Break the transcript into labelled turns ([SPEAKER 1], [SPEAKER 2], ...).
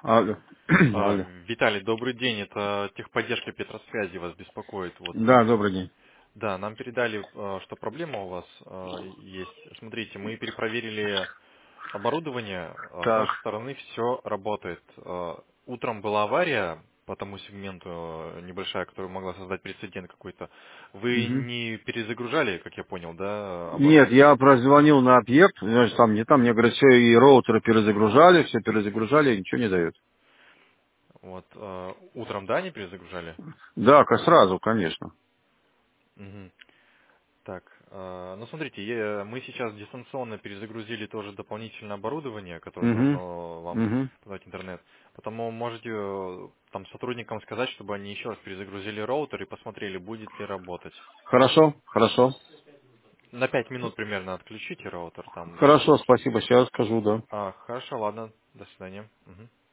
[SPEAKER 1] Алло. Алло.
[SPEAKER 2] Виталий, добрый день. Это техподдержка Петросвязи вас беспокоит. Вот,
[SPEAKER 1] Да, добрый день.
[SPEAKER 2] да, нам передали, что проблема у вас есть. Смотрите, мы перепроверили оборудование. С
[SPEAKER 1] Так.
[SPEAKER 2] нашей стороны все работает. Утром была авария по тому сегменту небольшая, которая могла создать прецедент какой-то. Вы
[SPEAKER 1] Мгм.
[SPEAKER 2] не перезагружали, как я понял, да,
[SPEAKER 1] Нет,
[SPEAKER 2] оборудование?
[SPEAKER 1] я прозвонил на объект, значит, там не там, мне говорят, все, и роутеры перезагружали, все перезагружали, и ничего не дают.
[SPEAKER 2] Вот, утром, да, не перезагружали?
[SPEAKER 1] Да, сразу, конечно.
[SPEAKER 2] Мгм. Так, ну смотрите, мы сейчас дистанционно перезагрузили тоже дополнительное оборудование, которое
[SPEAKER 1] Угу.
[SPEAKER 2] должно вам
[SPEAKER 1] Угу.
[SPEAKER 2] подать интернет. Потому можете там сотрудникам сказать, чтобы они еще раз перезагрузили роутер и посмотрели, будет ли работать.
[SPEAKER 1] Хорошо, хорошо.
[SPEAKER 2] На 5 минут примерно отключите роутер там.
[SPEAKER 1] Хорошо, спасибо, сейчас скажу, да.
[SPEAKER 2] Хорошо, ладно, до свидания. Мгм.